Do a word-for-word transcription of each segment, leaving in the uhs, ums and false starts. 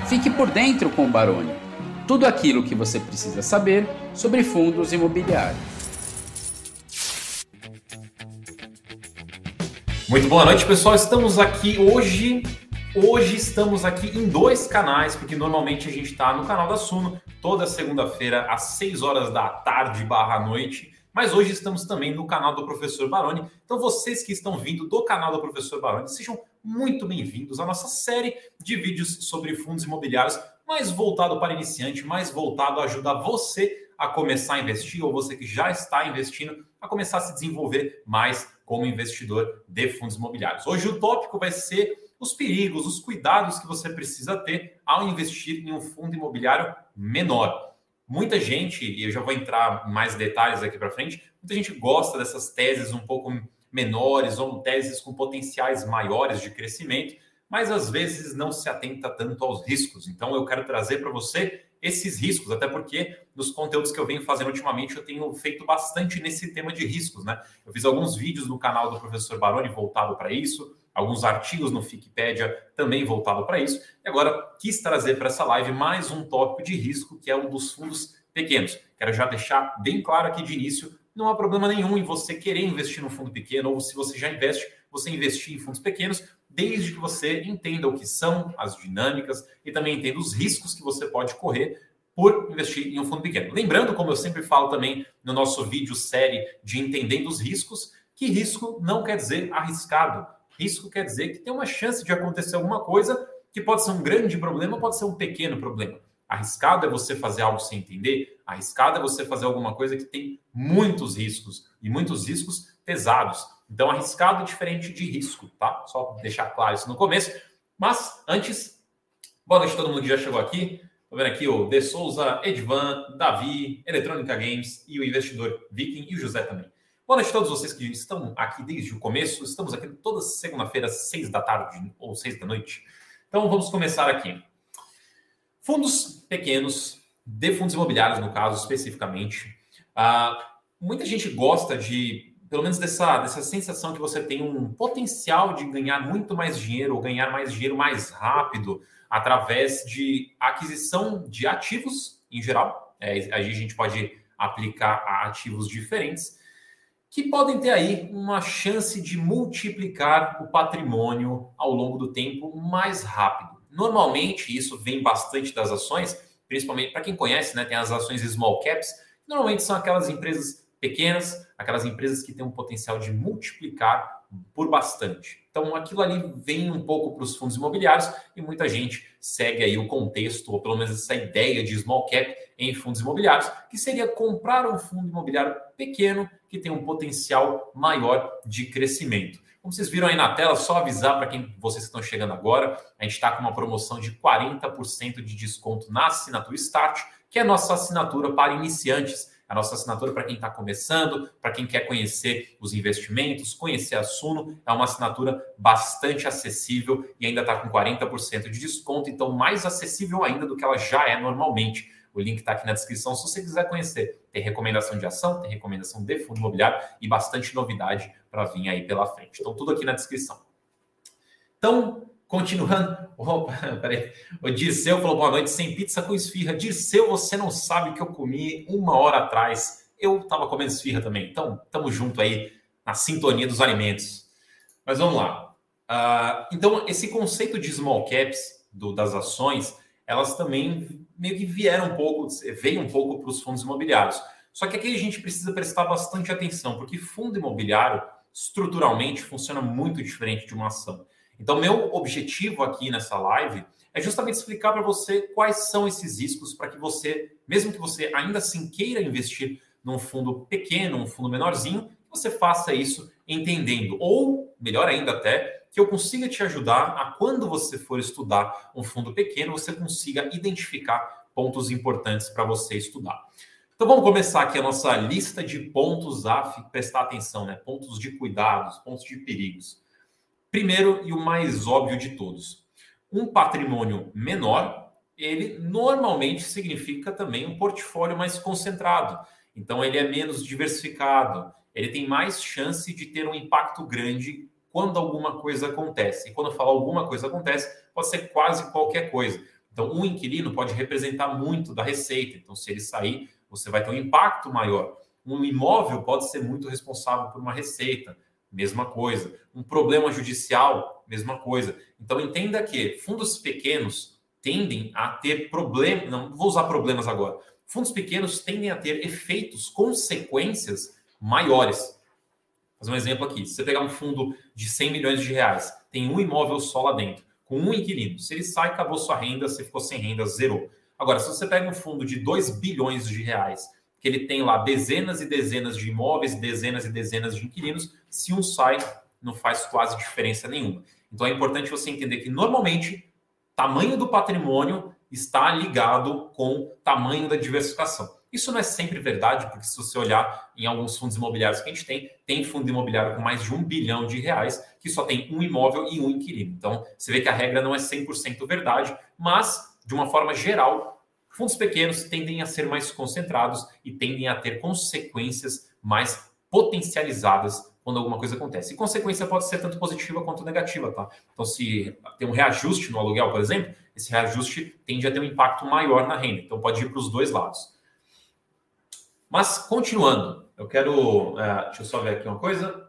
Fique por dentro com o Baroni. Tudo aquilo que você precisa saber sobre fundos imobiliários. Muito boa noite, pessoal. Estamos aqui hoje. Hoje estamos aqui em dois canais, porque normalmente a gente está no canal da Suno, toda segunda-feira, às seis horas da tarde barra noite. Mas hoje estamos também no canal do Professor Baroni. Então, vocês que estão vindo do canal do Professor Baroni, sejam muito bem-vindos à nossa série de vídeos sobre fundos imobiliários, mais voltado para iniciante, mais voltado a ajudar você a começar a investir, ou você que já está investindo, a começar a se desenvolver mais como investidor de fundos imobiliários. Hoje o tópico vai ser os perigos, os cuidados que você precisa ter ao investir em um fundo imobiliário menor. Muita gente, e eu já vou entrar em mais detalhes aqui para frente, muita gente gosta dessas teses um pouco menores ou teses com potenciais maiores de crescimento, mas às vezes não se atenta tanto aos riscos. Então eu quero trazer para você esses riscos, até porque nos conteúdos que eu venho fazendo ultimamente eu tenho feito bastante nesse tema de riscos, né? Eu fiz alguns vídeos no canal do Professor Baroni voltado para isso, alguns artigos no Wikipedia também voltado para isso, e agora quis trazer para essa live mais um tópico de risco, que é o dos fundos pequenos. Quero já deixar bem claro aqui de início, não há problema nenhum em você querer investir num fundo pequeno, ou se você já investe, você investir em fundos pequenos, desde que você entenda o que são as dinâmicas e também entenda os riscos que você pode correr por investir em um fundo pequeno. Lembrando, como eu sempre falo também no nosso vídeo série de Entendendo os Riscos, que risco não quer dizer arriscado. Risco quer dizer que tem uma chance de acontecer alguma coisa que pode ser um grande problema, pode ser um pequeno problema. Arriscado é você fazer algo sem entender. Arriscado é você fazer alguma coisa que tem muitos riscos e muitos riscos pesados. Então, arriscado é diferente de risco, tá? Só deixar claro isso no começo. Mas, antes, boa noite a todo mundo que já chegou aqui. Tô vendo aqui o De Souza, Edvan, Davi, Eletrônica Games e o investidor Viking e o José também. Boa noite a todos vocês que estão aqui desde o começo. Estamos aqui toda segunda-feira, seis da tarde ou seis da noite. Então, vamos começar aqui. Fundos pequenos, de fundos imobiliários, no caso, especificamente. Uh, muita gente gosta de, pelo menos dessa, dessa sensação que você tem um potencial de ganhar muito mais dinheiro ou ganhar mais dinheiro mais rápido através de aquisição de ativos, em geral. É, aí a gente pode aplicar a ativos diferentes, que podem ter aí uma chance de multiplicar o patrimônio ao longo do tempo mais rápido. Normalmente, isso vem bastante das ações, principalmente para quem conhece, né, tem as ações small caps, que normalmente são aquelas empresas pequenas, aquelas empresas que têm um potencial de multiplicar por bastante. Então, aquilo ali vem um pouco para os fundos imobiliários e muita gente segue aí o contexto, ou pelo menos essa ideia de small cap em fundos imobiliários, que seria comprar um fundo imobiliário pequeno que tem um potencial maior de crescimento. Como vocês viram aí na tela, só avisar para quem vocês estão chegando agora, a gente está com uma promoção de quarenta por cento de desconto na assinatura Start, que é a nossa assinatura para iniciantes, a nossa assinatura para quem está começando, para quem quer conhecer os investimentos, conhecer a Suno, é uma assinatura bastante acessível e ainda está com quarenta por cento de desconto, então mais acessível ainda do que ela já é normalmente. O link está aqui na descrição se você quiser conhecer. Tem recomendação de ação, tem recomendação de fundo imobiliário e bastante novidade para vir aí pela frente. Então, tudo aqui na descrição. Então, continuando. Oh, peraí. O Dirceu falou boa noite, sem pizza com esfirra. Dirceu, você não sabe o que eu comi uma hora atrás. Eu estava comendo esfirra também. Então, estamos junto aí na sintonia dos alimentos. Mas vamos lá. Uh, então, esse conceito de small caps do, das ações, elas também meio que vieram um pouco, veio um pouco para os fundos imobiliários. Só que aqui a gente precisa prestar bastante atenção, porque fundo imobiliário, estruturalmente, funciona muito diferente de uma ação. Então, meu objetivo aqui nessa live é justamente explicar para você quais são esses riscos para que você, mesmo que você ainda assim queira investir num fundo pequeno, um fundo menorzinho, que você faça isso entendendo. Ou, melhor ainda até, que eu consiga te ajudar a, quando você for estudar um fundo pequeno, você consiga identificar pontos importantes para você estudar. Então vamos começar aqui a nossa lista de pontos a prestar atenção, né? Pontos de cuidados, pontos de perigos. Primeiro e o mais óbvio de todos, um patrimônio menor, ele normalmente significa também um portfólio mais concentrado. Então ele é menos diversificado, ele tem mais chance de ter um impacto grande quando alguma coisa acontece. E quando eu falo alguma coisa acontece, pode ser quase qualquer coisa. Então, um inquilino pode representar muito da receita. Então, se ele sair, você vai ter um impacto maior. Um imóvel pode ser muito responsável por uma receita, mesma coisa. Um problema judicial, mesma coisa. Então, entenda que fundos pequenos tendem a ter problemas, não vou usar problemas agora, fundos pequenos tendem a ter efeitos, consequências maiores. Vou fazer um exemplo aqui. Se você pegar um fundo de cem milhões de reais, tem um imóvel só lá dentro, com um inquilino. Se ele sai, acabou sua renda, você ficou sem renda, zerou. Agora, se você pega um fundo de dois bilhões de reais, que ele tem lá dezenas e dezenas de imóveis, dezenas e dezenas de inquilinos, se um sai, não faz quase diferença nenhuma. Então, é importante você entender que, normalmente, tamanho do patrimônio está ligado com o tamanho da diversificação. Isso não é sempre verdade, porque se você olhar em alguns fundos imobiliários que a gente tem, tem fundo imobiliário com mais de um bilhão de reais, que só tem um imóvel e um inquilino. Então, você vê que a regra não é cem por cento verdade, mas, de uma forma geral, fundos pequenos tendem a ser mais concentrados e tendem a ter consequências mais potencializadas quando alguma coisa acontece. E consequência pode ser tanto positiva quanto negativa, tá? Então, se tem um reajuste no aluguel, por exemplo, esse reajuste tende a ter um impacto maior na renda. Então, pode ir para os dois lados. Mas, continuando, eu quero... Uh, deixa eu só ver aqui uma coisa.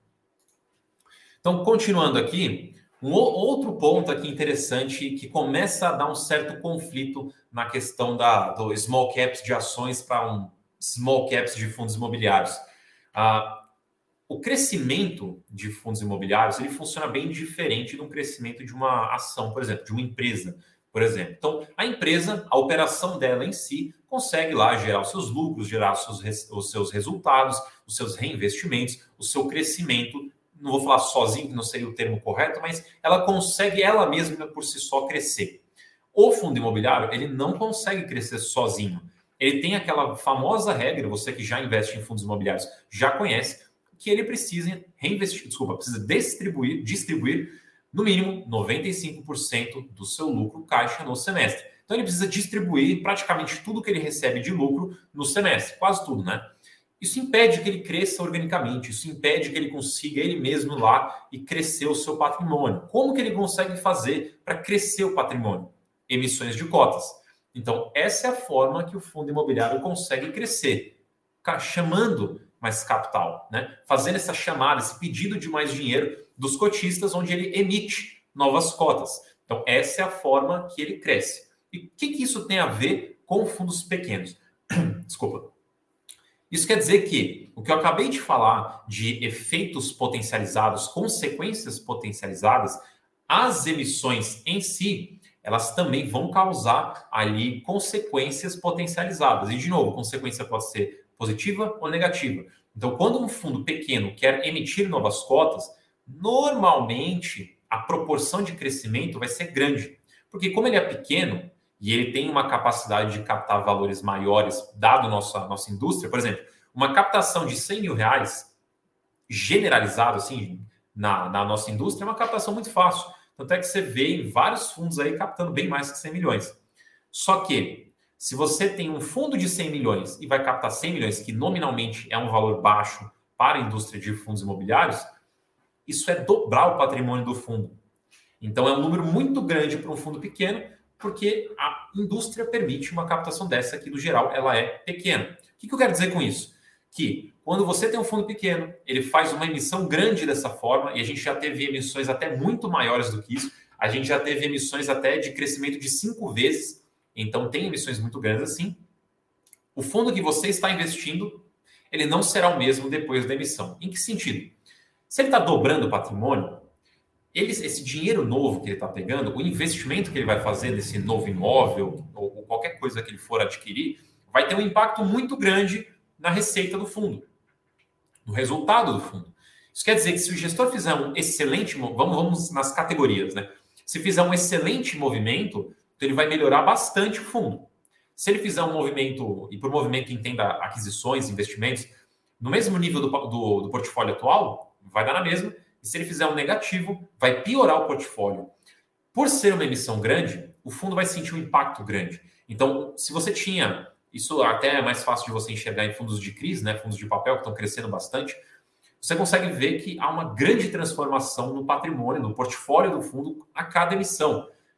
Então, continuando aqui, um outro ponto aqui interessante que começa a dar um certo conflito na questão da, do small caps de ações para um small caps de fundos imobiliários. Uh, o crescimento de fundos imobiliários ele funciona bem diferente do crescimento de uma ação, por exemplo, de uma empresa, por exemplo. Então, a empresa, a operação dela em si, consegue lá gerar os seus lucros, gerar os seus, os seus resultados, os seus reinvestimentos, o seu crescimento. Não vou falar sozinho, que não seria o termo correto, mas ela consegue ela mesma por si só crescer. O fundo imobiliário, ele não consegue crescer sozinho. Ele tem aquela famosa regra, você que já investe em fundos imobiliários já conhece, que ele precisa reinvestir, desculpa, precisa distribuir, distribuir no mínimo noventa e cinco por cento do seu lucro caixa no semestre. Então ele precisa distribuir praticamente tudo que ele recebe de lucro no semestre, quase tudo, né? Isso impede que ele cresça organicamente, isso impede que ele consiga ele mesmo lá e crescer o seu patrimônio. Como que ele consegue fazer para crescer o patrimônio? Emissões de cotas. Então, essa é a forma que o fundo imobiliário consegue crescer, chamando mais capital, né? Fazendo essa chamada, esse pedido de mais dinheiro dos cotistas, onde ele emite novas cotas. Então, essa é a forma que ele cresce. E o que, que isso tem a ver com fundos pequenos? Desculpa. Isso quer dizer que o que eu acabei de falar de efeitos potencializados, consequências potencializadas, as emissões em si, elas também vão causar ali consequências potencializadas. E, de novo, consequência pode ser positiva ou negativa. Então, quando um fundo pequeno quer emitir novas cotas, normalmente a proporção de crescimento vai ser grande. Porque como ele é pequeno e ele tem uma capacidade de captar valores maiores, dado nossa, nossa indústria, por exemplo, uma captação de cem mil reais generalizado assim, na, na nossa indústria é uma captação muito fácil. Tanto é que você vê em vários fundos aí captando bem mais que cem milhões. Só que, se você tem um fundo de cem milhões e vai captar cem milhões, que nominalmente é um valor baixo para a indústria de fundos imobiliários, isso é dobrar o patrimônio do fundo. Então, é um número muito grande para um fundo pequeno, porque a indústria permite uma captação dessa, que, no geral, ela é pequena. O que eu quero dizer com isso? Que, quando você tem um fundo pequeno, ele faz uma emissão grande dessa forma, e a gente já teve emissões até muito maiores do que isso, a gente já teve emissões até de crescimento de cinco vezes, então tem emissões muito grandes assim. O fundo que você está investindo, ele não será o mesmo depois da emissão. Em que sentido? Se ele está dobrando o patrimônio, ele, esse dinheiro novo que ele está pegando, o investimento que ele vai fazer nesse novo imóvel, ou, ou qualquer coisa que ele for adquirir, vai ter um impacto muito grande na receita do fundo, no resultado do fundo. Isso quer dizer que se o gestor fizer um excelente... Vamos, vamos nas categorias, né? Se fizer um excelente movimento, então ele vai melhorar bastante o fundo. Se ele fizer um movimento, e por movimento entenda aquisições, investimentos, no mesmo nível do, do, do portfólio atual, vai dar na mesma. E se ele fizer um negativo, vai piorar o portfólio. Por ser uma emissão grande, o fundo vai sentir um impacto grande. Então, se você tinha... Isso até é mais fácil de você enxergar em fundos de crise, né? Fundos de papel que estão crescendo bastante. Você consegue ver que há uma grande transformação no patrimônio, no portfólio do fundo a cada emissão.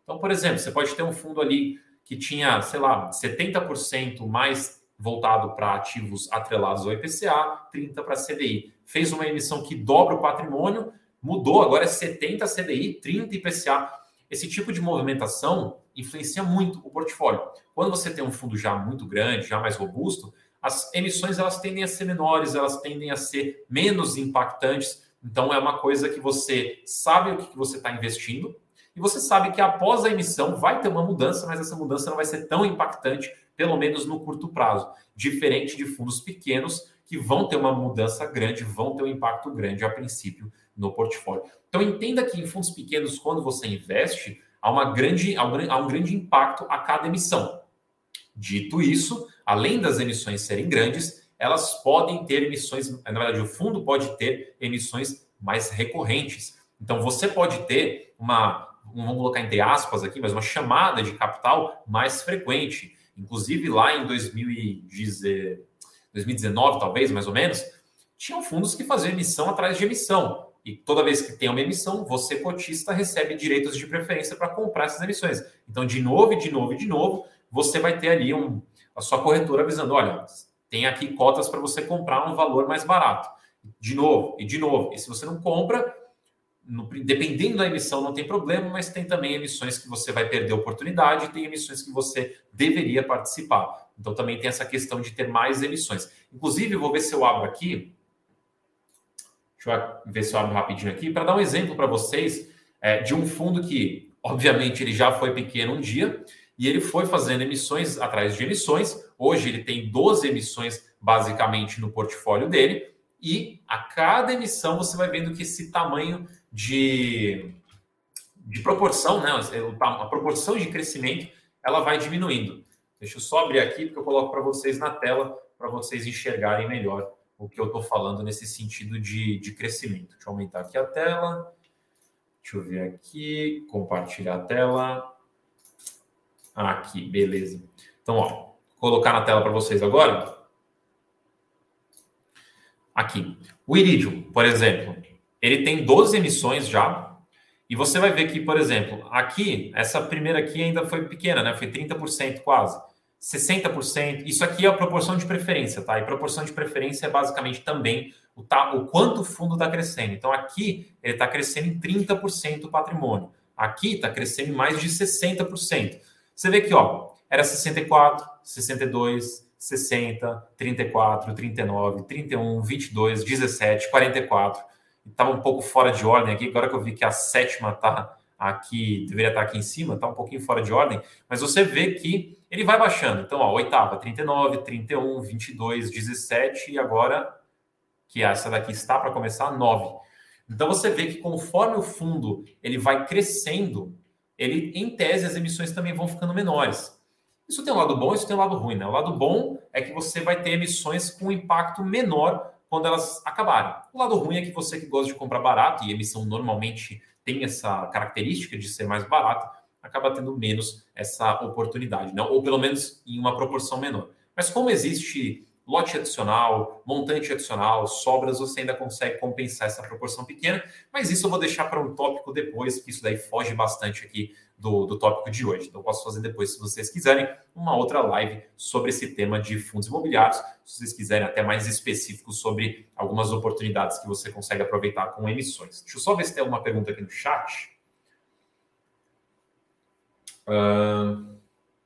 Então, por exemplo, você pode ter um fundo ali que tinha, sei lá, setenta por cento mais voltado para ativos atrelados ao I P C A, trinta por cento para C D I. Fez uma emissão que dobra o patrimônio, mudou, agora é setenta C D I, trinta I P C A. Esse tipo de movimentação influencia muito o portfólio. Quando você tem um fundo já muito grande, já mais robusto, as emissões elas tendem a ser menores, elas tendem a ser menos impactantes. Então, é uma coisa que você sabe o que você está investindo e você sabe que após a emissão vai ter uma mudança, mas essa mudança não vai ser tão impactante, pelo menos no curto prazo. Diferente de fundos pequenos que vão ter uma mudança grande, vão ter um impacto grande a princípio no portfólio. Então, entenda que em fundos pequenos, quando você investe, há, uma grande, há um grande impacto a cada emissão. Dito isso, além das emissões serem grandes, elas podem ter emissões, na verdade, o fundo pode ter emissões mais recorrentes. Então, você pode ter uma, vamos colocar entre aspas aqui, mas uma chamada de capital mais frequente. Inclusive, lá em dois mil e dezenove, talvez, mais ou menos, tinham fundos que faziam emissão atrás de emissão. E toda vez que tem uma emissão, você, cotista, recebe direitos de preferência para comprar essas emissões. Então, de novo, de novo, de novo, você vai ter ali um, a sua corretora avisando, olha, tem aqui cotas para você comprar um valor mais barato. De novo, e de novo. E se você não compra, no, dependendo da emissão não tem problema, mas tem também emissões que você vai perder oportunidade, tem emissões que você deveria participar. Então, também tem essa questão de ter mais emissões. Inclusive, eu vou ver se eu abro aqui. Deixa eu ver se eu abro rapidinho aqui, para dar um exemplo para vocês é, de um fundo que, obviamente, ele já foi pequeno um dia e ele foi fazendo emissões atrás de emissões. Hoje ele tem doze emissões, basicamente, no portfólio dele. E a cada emissão você vai vendo que esse tamanho de, de proporção, né, a proporção de crescimento, ela vai diminuindo. Deixa eu só abrir aqui, porque eu coloco para vocês na tela, para vocês enxergarem melhor o que eu estou falando nesse sentido de, de crescimento. Deixa eu aumentar aqui a tela. Deixa eu ver aqui. Compartilhar a tela. Aqui, beleza. Então, ó, vou colocar na tela para vocês agora. Aqui. O Iridium, por exemplo, ele tem doze emissões já. E você vai ver que, por exemplo, aqui, essa primeira aqui ainda foi pequena, né? Foi trinta por cento quase. sessenta por cento, isso aqui é a proporção de preferência, tá? E proporção de preferência é basicamente também o, tá, o quanto o fundo está crescendo. Então, aqui ele está crescendo em trinta por cento o patrimônio. Aqui está crescendo em mais de sessenta por cento. Você vê que, ó, era sessenta e quatro, sessenta e dois, sessenta, trinta e quatro, trinta e nove, trinta e um, vinte e dois, dezessete, quarenta e quatro. Estava um pouco fora de ordem aqui, agora que eu vi que a sétima está aqui, deveria estar aqui em cima, está um pouquinho fora de ordem, mas você vê que ele vai baixando. Então, ó, oitava, trinta e nove, trinta e um, vinte e dois, dezessete e agora, que essa daqui está para começar, nove. Então, você vê que conforme o fundo ele vai crescendo, ele, em tese, as emissões também vão ficando menores. Isso tem um lado bom, isso tem um lado ruim, né? O lado bom é que você vai ter emissões com impacto menor quando elas acabarem. O lado ruim é que você que gosta de comprar barato, e emissão normalmente tem essa característica de ser mais barato, acaba tendo menos essa oportunidade, não? Ou pelo menos em uma proporção menor. Mas como existe lote adicional, montante adicional, sobras, você ainda consegue compensar essa proporção pequena, mas isso eu vou deixar para um tópico depois, porque isso daí foge bastante aqui do, do tópico de hoje. Então eu posso fazer depois, se vocês quiserem, uma outra live sobre esse tema de fundos imobiliários, se vocês quiserem até mais específico sobre algumas oportunidades que você consegue aproveitar com emissões. Deixa eu só ver se tem alguma pergunta aqui no chat. Uh...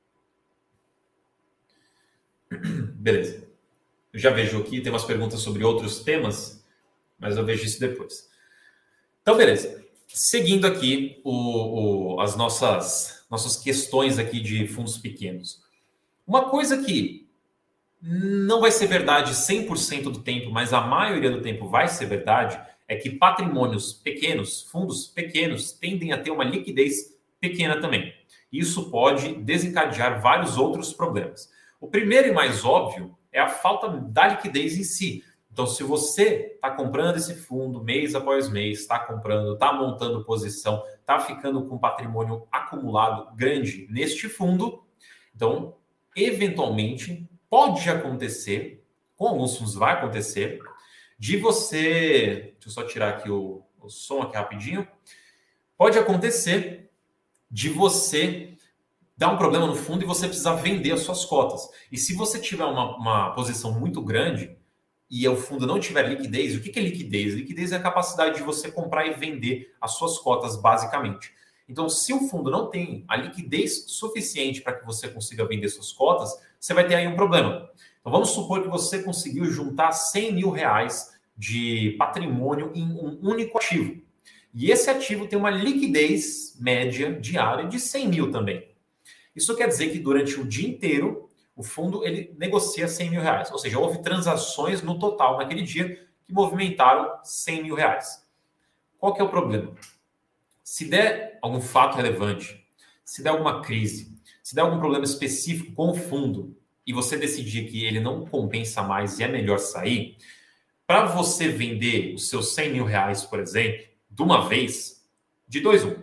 Beleza. Eu já vejo aqui, tem umas perguntas sobre outros temas, mas eu vejo isso depois. Então, beleza. Seguindo aqui o, o, as nossas, nossas questões aqui de fundos pequenos. Uma coisa que não vai ser verdade cem por cento do tempo, mas a maioria do tempo vai ser verdade, é que patrimônios pequenos, fundos pequenos, tendem a ter uma liquidez pequena também. Isso pode desencadear vários outros problemas. O primeiro e mais óbvio é a falta da liquidez em si. Então, se você está comprando esse fundo mês após mês, está comprando, está montando posição, está ficando com patrimônio acumulado grande neste fundo, então, eventualmente, pode acontecer, com alguns fundos vai acontecer, de você... Deixa eu só tirar aqui o, o som aqui rapidinho. Pode acontecer de você dar um problema no fundo e você precisar vender as suas cotas. E se você tiver uma, uma posição muito grande e o fundo não tiver liquidez, o que é liquidez? Liquidez é a capacidade de você comprar e vender as suas cotas, basicamente. Então, se o fundo não tem a liquidez suficiente para que você consiga vender suas cotas, você vai ter aí um problema. Então, vamos supor que você conseguiu juntar cem mil reais de patrimônio em um único ativo. E esse ativo tem uma liquidez média diária de cem mil também. Isso quer dizer que durante o dia inteiro, o fundo ele negocia cem mil reais. Ou seja, houve transações no total naquele dia que movimentaram cem mil reais. Qual que é o problema? Se der algum fato relevante, se der alguma crise, se der algum problema específico com o fundo e você decidir que ele não compensa mais e é melhor sair, para você vender os seus cem mil reais, por exemplo, de uma vez, de dois um.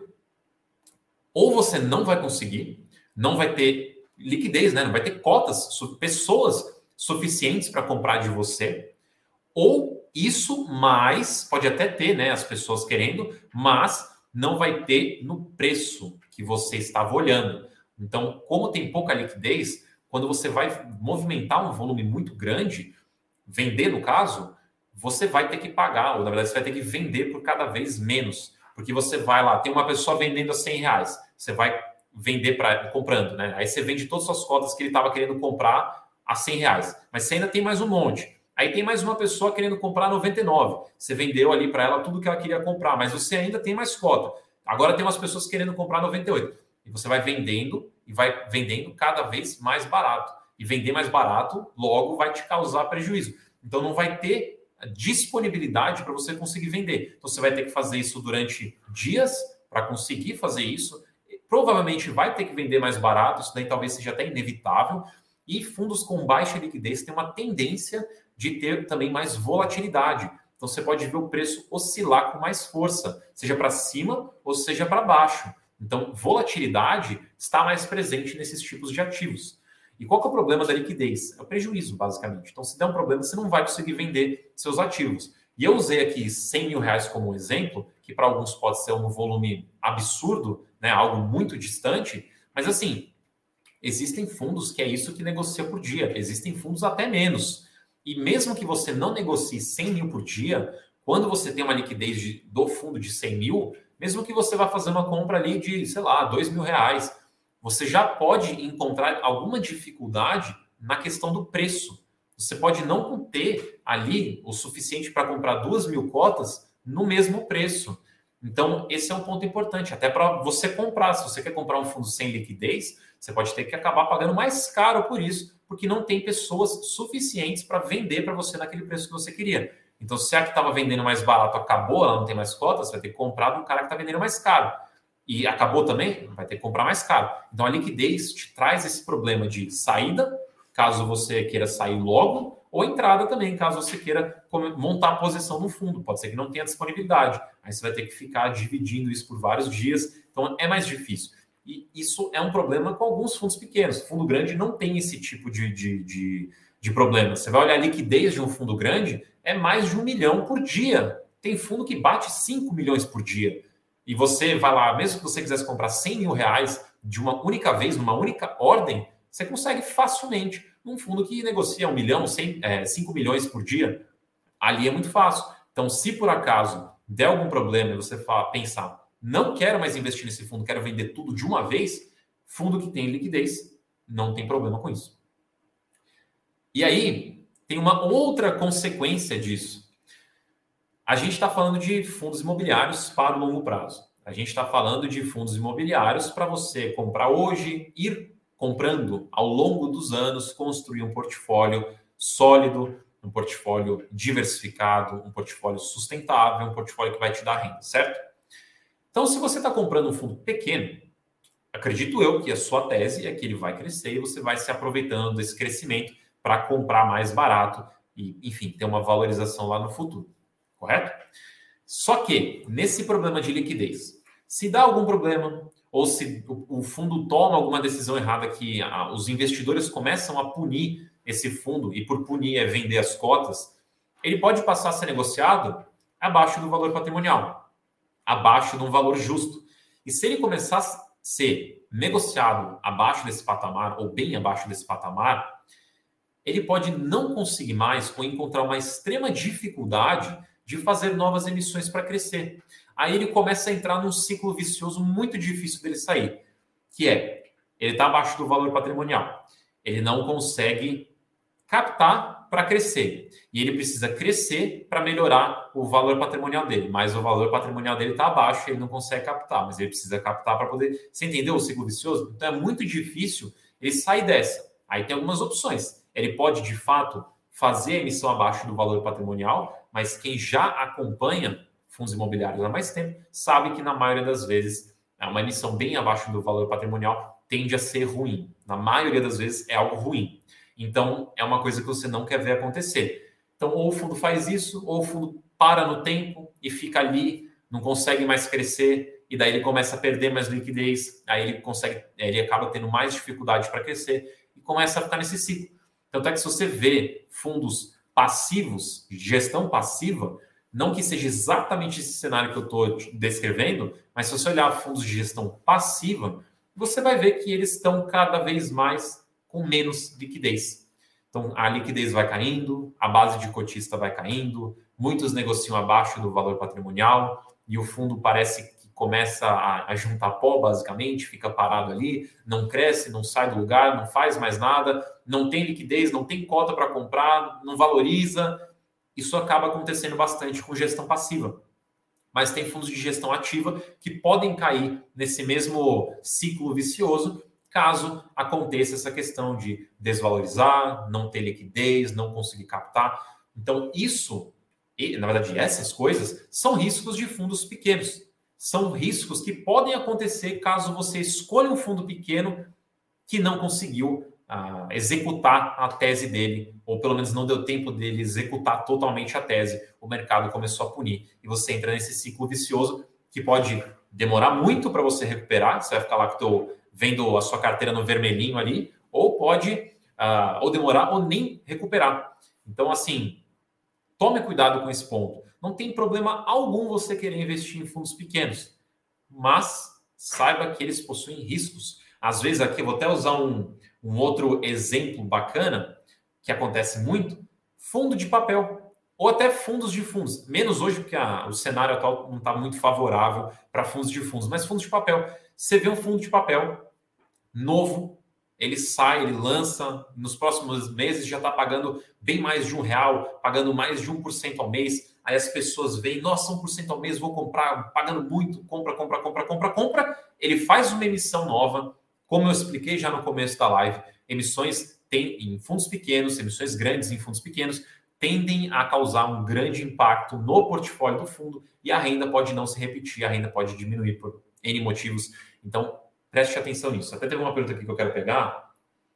Ou você não vai conseguir, não vai ter liquidez, né? Não vai ter cotas, pessoas suficientes para comprar de você, ou isso mais, pode até ter, né, as pessoas querendo, mas não vai ter no preço que você estava olhando. Então, como tem pouca liquidez, quando você vai movimentar um volume muito grande, vender no caso, você vai ter que pagar, ou na verdade você vai ter que vender por cada vez menos, porque você vai lá, tem uma pessoa vendendo a cem reais, você vai vender para comprando, né? Aí você vende todas as suas cotas que ele estava querendo comprar a cem reais, mas você ainda tem mais um monte. Aí tem mais uma pessoa querendo comprar noventa e nove. Você vendeu ali para ela tudo que ela queria comprar, mas você ainda tem mais cota. Agora tem umas pessoas querendo comprar noventa e oito. E você vai vendendo e vai vendendo cada vez mais barato. E vender mais barato logo vai te causar prejuízo. Então não vai ter disponibilidade para você conseguir vender. Então você vai ter que fazer isso durante dias para conseguir fazer isso. Provavelmente vai ter que vender mais barato, isso daí talvez seja até inevitável. E fundos com baixa liquidez têm uma tendência de ter também mais volatilidade. Então você pode ver o preço oscilar com mais força, seja para cima ou seja para baixo. Então volatilidade está mais presente nesses tipos de ativos. E qual que é o problema da liquidez? É o prejuízo, basicamente. Então se der um problema, você não vai conseguir vender seus ativos. E eu usei aqui cem mil reais como um exemplo, que para alguns pode ser um volume absurdo, né? Algo muito distante, mas assim, existem fundos que é isso que negocia por dia, existem fundos até menos. E mesmo que você não negocie cem mil por dia, quando você tem uma liquidez de, do fundo de cem mil, mesmo que você vá fazer uma compra ali de, sei lá, dois mil reais, você já pode encontrar alguma dificuldade na questão do preço. Você pode não ter ali o suficiente para comprar duas mil cotas no mesmo preço. Então, esse é um ponto importante, até para você comprar. Se você quer comprar um fundo sem liquidez, você pode ter que acabar pagando mais caro por isso, porque não tem pessoas suficientes para vender para você naquele preço que você queria. Então, se a que estava vendendo mais barato acabou, ela não tem mais cotas, você vai ter que comprar do cara que está vendendo mais caro. E acabou também, vai ter que comprar mais caro. Então, a liquidez te traz esse problema de saída, caso você queira sair logo, ou entrada também, caso você queira montar a posição no fundo. Pode ser que não tenha disponibilidade. Aí você vai ter que ficar dividindo isso por vários dias. Então, é mais difícil. E isso é um problema com alguns fundos pequenos. O fundo grande não tem esse tipo de, de, de, de problema. Você vai olhar a liquidez de um fundo grande, é mais de um milhão por dia. Tem fundo que bate cinco milhões por dia. E você vai lá, mesmo que você quisesse comprar cem mil reais de uma única vez, numa única ordem, você consegue facilmente. Num fundo que negocia um milhão, cem, é, cinco milhões por dia, ali é muito fácil. Então, se por acaso der algum problema e você fala, pensar, não quero mais investir nesse fundo, quero vender tudo de uma vez, fundo que tem liquidez não tem problema com isso. E aí, tem uma outra consequência disso. A gente está falando de fundos imobiliários para o longo prazo. A gente está falando de fundos imobiliários para você comprar hoje, ir comprando ao longo dos anos, construir um portfólio sólido, um portfólio diversificado, um portfólio sustentável, um portfólio que vai te dar renda, certo? Então, se você está comprando um fundo pequeno, acredito eu que a sua tese é que ele vai crescer e você vai se aproveitando desse crescimento para comprar mais barato e, enfim, ter uma valorização lá no futuro, correto? Só que, nesse problema de liquidez, se dá algum problema, ou se o fundo toma alguma decisão errada que os investidores começam a punir esse fundo, e por punir é vender as cotas, ele pode passar a ser negociado abaixo do valor patrimonial, abaixo de um valor justo. E se ele começar ser negociado abaixo desse patamar ou bem abaixo desse patamar, ele pode não conseguir mais ou encontrar uma extrema dificuldade de fazer novas emissões para crescer. Aí ele começa a entrar num ciclo vicioso muito difícil dele sair, que é, ele está abaixo do valor patrimonial. Ele não consegue captar para crescer. E ele precisa crescer para melhorar o valor patrimonial dele. Mas o valor patrimonial dele está abaixo e ele não consegue captar. Mas ele precisa captar para poder... Você entendeu o ciclo vicioso? Então é muito difícil ele sair dessa. Aí tem algumas opções. Ele pode, de fato, fazer a emissão abaixo do valor patrimonial, mas quem já acompanha fundos imobiliários há mais tempo sabe que, na maioria das vezes, uma emissão bem abaixo do valor patrimonial tende a ser ruim. Na maioria das vezes, é algo ruim. Então, é uma coisa que você não quer ver acontecer. Então, ou o fundo faz isso, ou o fundo para no tempo e fica ali, não consegue mais crescer, e daí ele começa a perder mais liquidez, aí ele consegue, ele acaba tendo mais dificuldade para crescer e começa a ficar nesse ciclo. Tanto é que se você vê fundos passivos, de gestão passiva, não que seja exatamente esse cenário que eu estou descrevendo, mas se você olhar fundos de gestão passiva, você vai ver que eles estão cada vez mais com menos liquidez. Então, a liquidez vai caindo, a base de cotista vai caindo, muitos negociam abaixo do valor patrimonial e o fundo parece que começa a, a juntar pó, basicamente, fica parado ali, não cresce, não sai do lugar, não faz mais nada, não tem liquidez, não tem cota para comprar, não valoriza. Isso acaba acontecendo bastante com gestão passiva. Mas tem fundos de gestão ativa que podem cair nesse mesmo ciclo vicioso, caso aconteça essa questão de desvalorizar, não ter liquidez, não conseguir captar. Então, isso, na verdade, essas coisas são riscos de fundos pequenos. São riscos que podem acontecer caso você escolha um fundo pequeno que não conseguiu uh, executar a tese dele, ou pelo menos não deu tempo dele executar totalmente a tese. O mercado começou a punir. E você entra nesse ciclo vicioso que pode demorar muito para você recuperar. Você vai ficar lá que estou vendo a sua carteira no vermelhinho ali, ou pode uh, ou demorar ou nem recuperar. Então, assim, tome cuidado com esse ponto. Não tem problema algum você querer investir em fundos pequenos, mas saiba que eles possuem riscos. Às vezes, aqui eu vou até usar um, um outro exemplo bacana, que acontece muito, fundo de papel, ou até fundos de fundos. Menos hoje, porque a, o cenário atual não está muito favorável para fundos de fundos, mas fundos de papel. Você vê um fundo de papel novo, ele sai, ele lança, nos próximos meses já está pagando bem mais de um real, pagando mais de um por cento ao mês. Aí as pessoas veem, nossa, um por cento ao mês, vou comprar, pagando muito, compra, compra, compra, compra, compra. Ele faz uma emissão nova, como eu expliquei já no começo da live, emissões tem, em fundos pequenos, emissões grandes em fundos pequenos, tendem a causar um grande impacto no portfólio do fundo e a renda pode não se repetir, a renda pode diminuir por N motivos. Então, preste atenção nisso. Até teve uma pergunta aqui que eu quero pegar.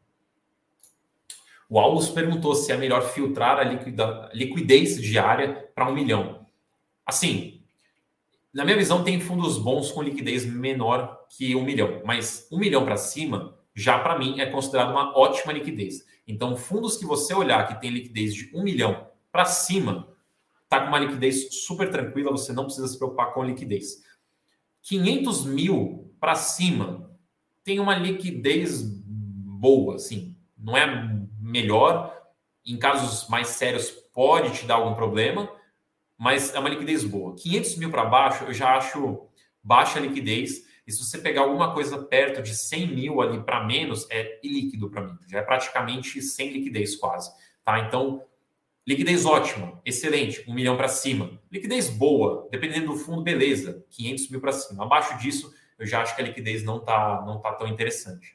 O Aulus perguntou se é melhor filtrar a liquida, liquidez diária para um milhão. Assim, na minha visão, tem fundos bons com liquidez menor que um milhão. Mas um milhão para cima, já para mim, é considerado uma ótima liquidez. Então, fundos que você olhar que tem liquidez de um milhão para cima, está com uma liquidez super tranquila, você não precisa se preocupar com a liquidez. quinhentos mil para cima, tem uma liquidez boa, assim. Não é melhor, em casos mais sérios pode te dar algum problema, mas é uma liquidez boa. quinhentos mil para baixo, eu já acho baixa liquidez, e se você pegar alguma coisa perto de cem mil ali para menos, é ilíquido para mim, já é praticamente sem liquidez quase, tá? Então, liquidez ótima, excelente, um milhão para cima. Liquidez boa, dependendo do fundo, beleza, quinhentos mil para cima. Abaixo disso, eu já acho que a liquidez não está não tá tão interessante.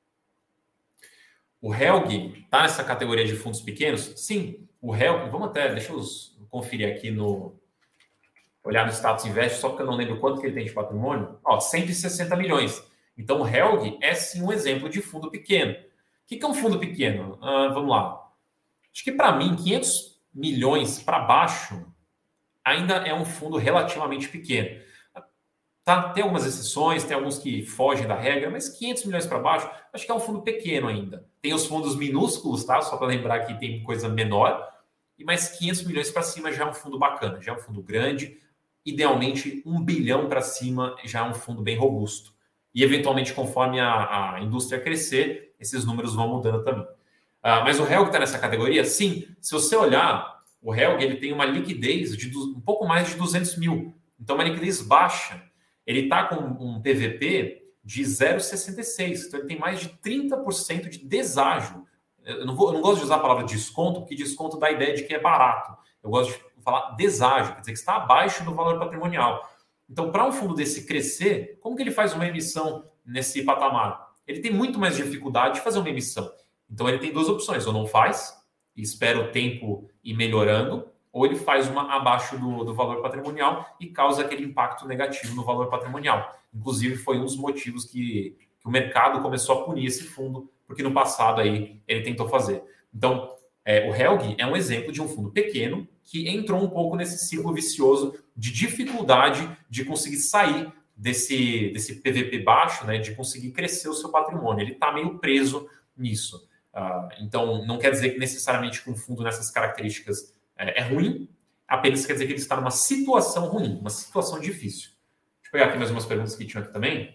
O Helg está nessa categoria de fundos pequenos? Sim, o Helg, vamos até, deixa eu conferir aqui no, olhar no status invest, só porque eu não lembro quanto que ele tem de patrimônio. Ó, cento e sessenta milhões. Então o Helg é sim um exemplo de fundo pequeno. O que, que é um fundo pequeno? Ah, vamos lá. Acho que para mim, quinhentos milhões para baixo ainda é um fundo relativamente pequeno. Tá? Tem algumas exceções, tem alguns que fogem da regra, mas quinhentos milhões para baixo, acho que é um fundo pequeno ainda. Tem os fundos minúsculos, tá? Só para lembrar que tem coisa menor. E mais quinhentos milhões para cima já é um fundo bacana, já é um fundo grande. Idealmente, um bilhão para cima já é um fundo bem robusto. E, eventualmente, conforme a, a indústria crescer, esses números vão mudando também. Uh, mas o Helg está nessa categoria? Sim. Se você olhar, o Helg ele tem uma liquidez de du- um pouco mais de duzentos mil. Então, uma liquidez baixa. Ele está com um P V P de zero vírgula sessenta e seis. Então, ele tem mais de trinta por cento de deságio. Eu não, vou, eu não gosto de usar a palavra desconto, porque desconto dá a ideia de que é barato. Eu gosto de falar deságio, quer dizer que está abaixo do valor patrimonial. Então, para um fundo desse crescer, como que ele faz uma emissão nesse patamar? Ele tem muito mais dificuldade de fazer uma emissão. Então, ele tem duas opções. Ou não faz, e espera o tempo ir melhorando, ou ele faz uma abaixo do, do valor patrimonial e causa aquele impacto negativo no valor patrimonial. Inclusive, foi um dos motivos que, que o mercado começou a punir esse fundo, porque no passado aí ele tentou fazer. Então, é, o Helg é um exemplo de um fundo pequeno que entrou um pouco nesse ciclo vicioso de dificuldade de conseguir sair desse, desse P V P baixo, né, de conseguir crescer o seu patrimônio. Ele está meio preso nisso. Uh, então, não quer dizer que necessariamente que um fundo nessas características é, é ruim, apenas quer dizer que ele está numa situação ruim, uma situação difícil. Deixa eu pegar aqui mais umas perguntas que tinham aqui também.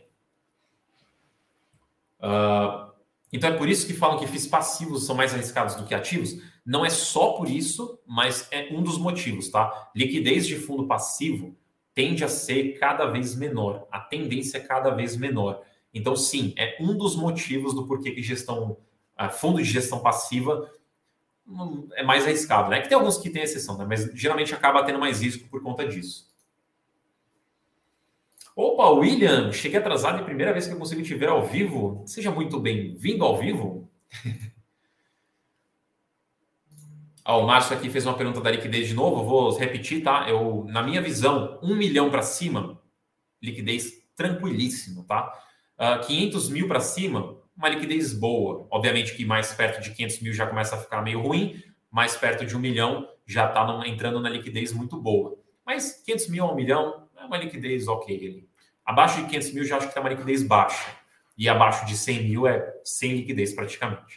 Uh, então, é por isso que falam que F I Is passivos são mais arriscados do que ativos? Não é só por isso, mas é um dos motivos, tá? Liquidez de fundo passivo tende a ser cada vez menor, a tendência é cada vez menor. Então, sim, é um dos motivos do porquê que gestão, uh, fundo de gestão passiva um, é mais arriscado, né? Que tem alguns que têm exceção, né? Mas geralmente acaba tendo mais risco por conta disso. Opa, William, cheguei atrasado e primeira vez que eu consigo te ver ao vivo. Seja muito bem-vindo ao vivo. Ah, o Márcio aqui fez uma pergunta da liquidez de novo, eu vou repetir, tá? Eu, na minha visão, um milhão para cima, liquidez tranquilíssimo, tá? Uh, quinhentos mil para cima, uma liquidez boa. Obviamente que mais perto de quinhentos mil já começa a ficar meio ruim, mais perto de um milhão já está entrando na liquidez muito boa. Mas quinhentos mil a um milhão é uma liquidez ok ali. Abaixo de quinhentos mil já acho que é uma liquidez baixa. E abaixo de cem mil é sem liquidez praticamente.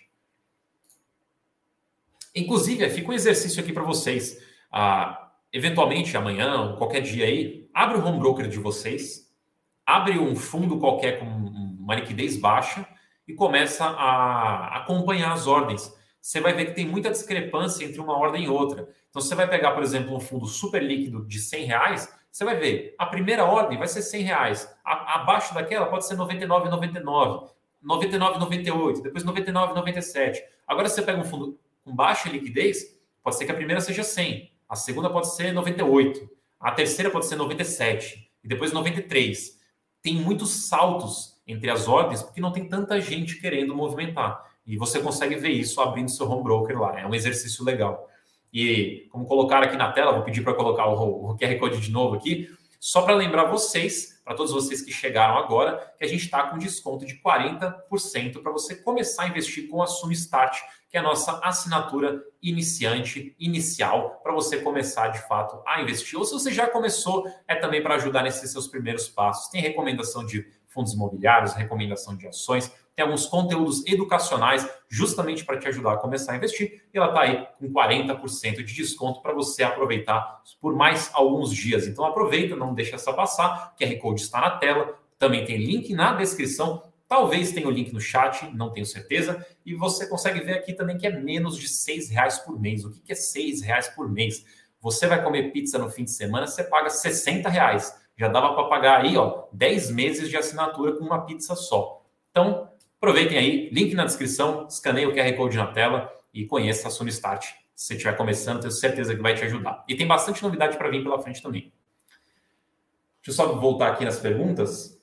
Inclusive, fica um exercício aqui para vocês. Ah, eventualmente, amanhã ou qualquer dia aí, abre o home broker de vocês, abre um fundo qualquer com uma liquidez baixa e começa a acompanhar as ordens. Você vai ver que tem muita discrepância entre uma ordem e outra. Então, você vai pegar, por exemplo, um fundo super líquido de cem reais, você vai ver, a primeira ordem vai ser cem reais. A, abaixo daquela pode ser noventa e nove reais e noventa e nove centavos, noventa e nove reais e noventa e oito centavos, depois noventa e nove reais e noventa e sete centavos. Agora, você pega um fundo com baixa liquidez, pode ser que a primeira seja cem, a segunda pode ser noventa e oito, a terceira pode ser noventa e sete e depois noventa e três. Tem muitos saltos entre as ordens porque não tem tanta gente querendo movimentar. E você consegue ver isso abrindo seu home broker lá. É um exercício legal. E como colocar aqui na tela, vou pedir para colocar o, o Q R Code de novo aqui, só para lembrar vocês, para todos vocês que chegaram agora, que a gente está com desconto de quarenta por cento para você começar a investir com a Suno Start, que é a nossa assinatura iniciante, inicial, para você começar de fato a investir. Ou se você já começou, é também para ajudar nesses seus primeiros passos. Tem recomendação de fundos imobiliários, recomendação de ações, tem alguns conteúdos educacionais justamente para te ajudar a começar a investir. E ela está aí com quarenta por cento de desconto para você aproveitar por mais alguns dias. Então aproveita, não deixa essa passar. O Q R Code está na tela, também tem link na descrição. Talvez tenha o link no chat, não tenho certeza. E você consegue ver aqui também que é menos de seis reais por mês. O que é seis reais por mês? Você vai comer pizza no fim de semana, você paga sessenta reais. Já dava para pagar aí, ó, dez meses de assinatura com uma pizza só. Então, aproveitem aí, link na descrição, escaneie o Q R Code na tela e conheça a Suno Start. Se você estiver começando, tenho certeza que vai te ajudar. E tem bastante novidade para vir pela frente também. Deixa eu só voltar aqui nas perguntas.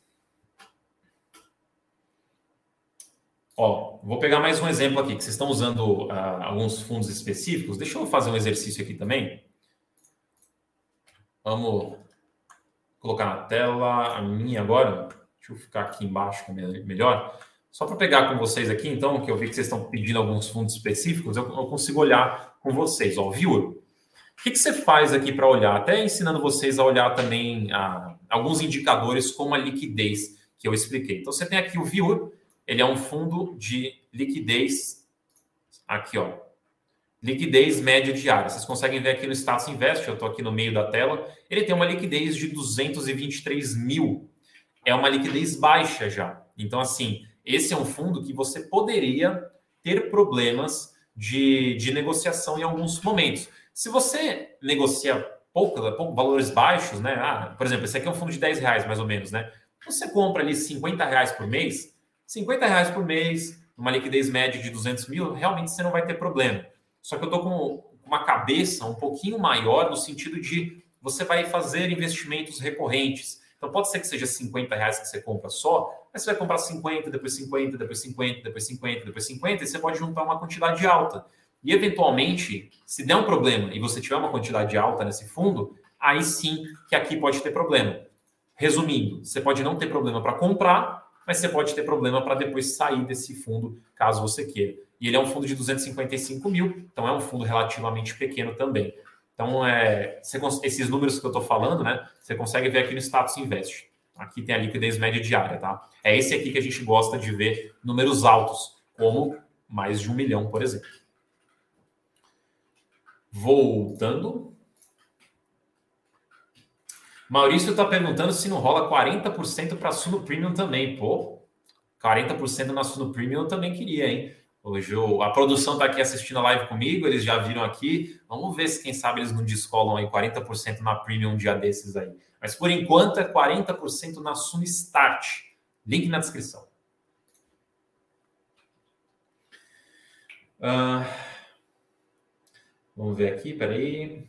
Ó, vou pegar mais um exemplo aqui, que vocês estão usando uh, alguns fundos específicos. Deixa eu fazer um exercício aqui também. Vamos colocar na tela a minha agora. Deixa eu ficar aqui embaixo melhor. Só para pegar com vocês aqui, então, que eu vi que vocês estão pedindo alguns fundos específicos, eu, eu consigo olhar com vocês. Ó, viewer, o que, que você faz aqui para olhar? Até ensinando vocês a olhar também a, alguns indicadores como a liquidez que eu expliquei. Então, você tem aqui o viewer, ele é um fundo de liquidez, aqui, ó, liquidez média diária. Vocês conseguem ver aqui no Status Invest, eu estou aqui no meio da tela, ele tem uma liquidez de duzentos e vinte e três mil. é uma liquidez baixa já. Então, assim, esse é um fundo que você poderia ter problemas de, de negociação em alguns momentos. Se você negocia pouco, pouco valores baixos, né? Ah, por exemplo, esse aqui é um fundo de dez reais, mais ou menos, né? Você compra ali cinquenta reais por mês, cinquenta reais por mês, uma liquidez média de duzentos mil, realmente você não vai ter problema. Só que eu estou com uma cabeça um pouquinho maior no sentido de você vai fazer investimentos recorrentes. Então pode ser que seja cinquenta reais que você compra só, mas você vai comprar cinquenta, depois cinquenta, depois cinquenta, depois cinquenta, depois cinquenta, e você pode juntar uma quantidade alta. E eventualmente, se der um problema e você tiver uma quantidade alta nesse fundo, aí sim que aqui pode ter problema. Resumindo, você pode não ter problema para comprar, mas você pode ter problema para depois sair desse fundo, caso você queira. E ele é um fundo de duzentos e cinquenta e cinco mil, então é um fundo relativamente pequeno também. Então, é, você, esses números que eu estou falando, né, você consegue ver aqui no Status Invest. Aqui tem a liquidez média diária, tá? É esse aqui que a gente gosta de ver números altos, como mais de um milhão, por exemplo. Voltando. Maurício está perguntando se não rola quarenta por cento para Suno Premium também. Pô, quarenta por cento na Suno Premium eu também queria, hein? Hoje eu, a produção está aqui assistindo a live comigo, eles já viram aqui. Vamos ver se, quem sabe, eles não descolam aí quarenta por cento na Premium um dia desses aí. Mas, por enquanto, é quarenta por cento na Suno Start. Link na descrição. Uh, vamos ver aqui, peraí.